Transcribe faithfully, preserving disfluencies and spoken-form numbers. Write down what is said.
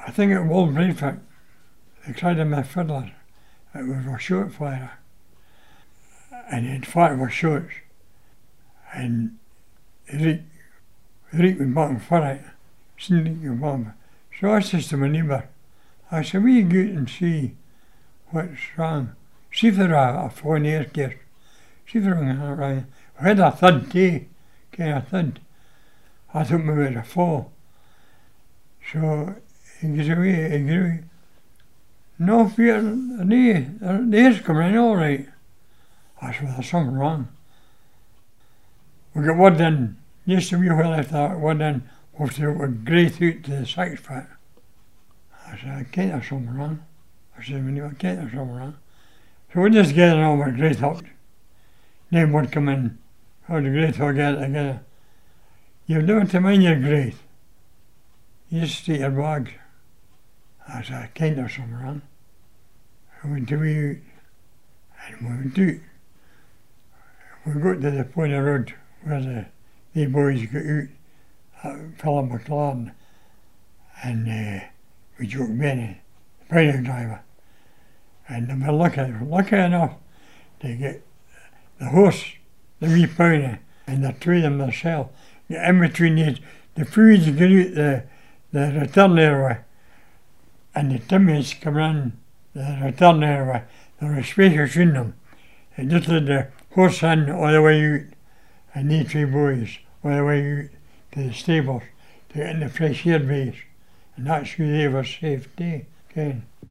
I think it was Brayford. They tried him with fiddler. It was a short fire. And he'd fight with shots. And Rick, Rick was back for it. Sneak your mum. So I says to my neighbour, I said, will you go out and see what's wrong? See if there are a phone air case. See if there are wrong. We had a thud too, kind of thud. I thought maybe it was a fall. So he goes away, he goes away. No fear, the, the air's coming in all right. I said, well, there's something wrong. We got word in, just a wee while after that, word in, after it would grey out to the six foot. I said, I can't have something wrong. I said, I can't have something wrong. So we just gathered all my great up. Then would come in, all the great all get together. You don't to mind your great. You just take your bags. I said, I can't have something wrong. I went to me out, and we went out. We got to the point of the road where the, the boys got out, uh, Philip McLaren, and uh, we Joe Benny, the pioneer driver. And they were lucky, lucky enough to get the horse, the wee pony, and the two of them themselves, get in between the, the foods get out the, the return airway, and the Timmies come in the return airway. There was space between them. They just let the horse in all the way out, and the three boys all the way out to the stables to get in the fresh air base. And that's who they were safe day, okay.